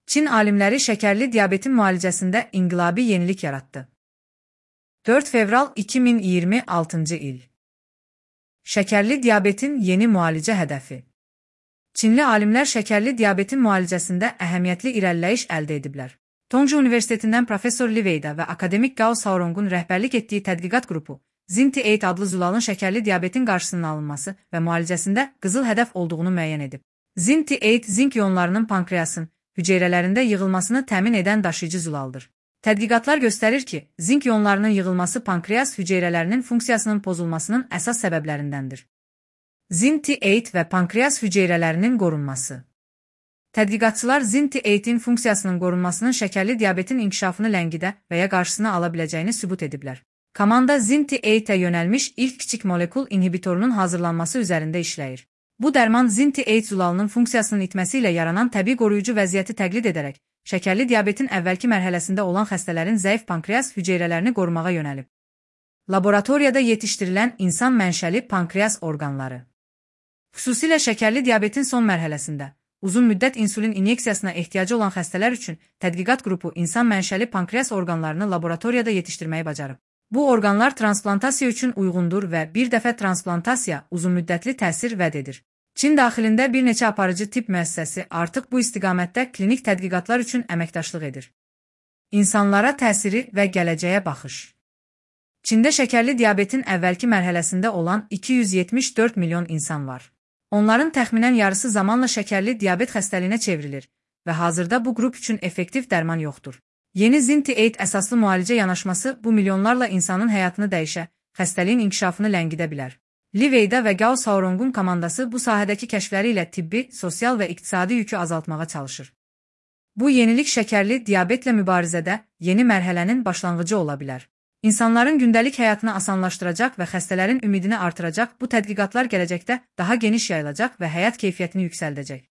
Çin alimləri şəkərli diabetin müalicəsində inqilabi yenilik yaratdı. 4 fevral 2026 il. Şəkərli diabetin yeni müalicə hədəfi. Çinli alimlər şəkərli diabetin müalicəsində əhəmiyyətli irəliləyiş əldə ediblər. Tongji Universitetindən professor Li Weida və akademik Gao Shaorongun rəhbərlik etdiyi tədqiqat qrupu, Zinti-8 adlı zulalın şəkərli diabetin qarşısının alınması və müalicəsində qızıl hədəf olduğunu müəyyən edib. Zinti-8 zink ionlarının pankreasın hüceyrələrində yığılmasını təmin edən daşıyıcı zulaldır. Tədqiqatlar göstərir ki, zink ionlarının yığılması pankreas hüceyrələrinin funksiyasının pozulmasının əsas səbəblərindəndir. Zinti-8 və pankreas hüceyrələrinin qorunması. Tədqiqatçılar Zinti-8-in funksiyasının qorunmasının şəkərli diabetin inkişafını ləngidə və ya qarşısını ala biləcəyini sübut ediblər. Komanda Zinti-8-ə yönəlmiş ilk kiçik molekul inhibitorunun hazırlanması üzərində işləyir. Bu dərman Zinti-8 zulalının funksiyasının itməsi ilə yaranan təbii qoruyucu vəziyyəti təqlid edərək, şəkərli diabetin əvvəlki mərhələsində olan xəstələrin zəif pankreas hüceyrələrini qorumağa yönəlib. Laboratoriyada yetişdirilən insan mənşəli pankreas orqanları. Xüsusilə şəkərli diabetin son mərhələsində, uzun müddət insulin inyeksiyasına ehtiyacı olan xəstələr üçün tədqiqat qrupu insan mənşəli pankreas orqanlarını laboratoriyada yetişdirməyi bacarıb. Bu orqanlar transplantasiya üçün uyğundur və bir dəfə transplantasiya uzunmüddətli təsir vəd edir. Çin daxilində bir neçə aparıcı tibb müəssisəsi artıq bu istiqamətdə klinik tədqiqatlar üçün əməkdaşlıq edir. İnsanlara təsiri və gələcəyə baxış. Çində şəkərli diabetin əvvəlki mərhələsində olan 274 milyon insan var. Onların təxminən yarısı zamanla şəkərli diabet xəstəliyinə çevrilir və hazırda bu qrup üçün effektiv dərman yoxdur. Yeni Zinti-8 əsaslı müalicə yanaşması bu milyonlarla insanın həyatını dəyişə, xəstəliyin inkişafını ləngidə bilər. Li Weida və Gao Shaorongun komandası bu sahədəki kəşfləri ilə tibbi, sosial və iqtisadi yükü azaltmağa çalışır. Bu yenilik şəkərli diabetlə mübarizədə yeni mərhələnin başlanğıcı ola bilər. İnsanların gündəlik həyatını asanlaşdıracaq və xəstələrin ümidini artıracaq bu tədqiqatlar gələcəkdə daha geniş yayılacaq və həyat keyfiyyətini yüksəldəcək.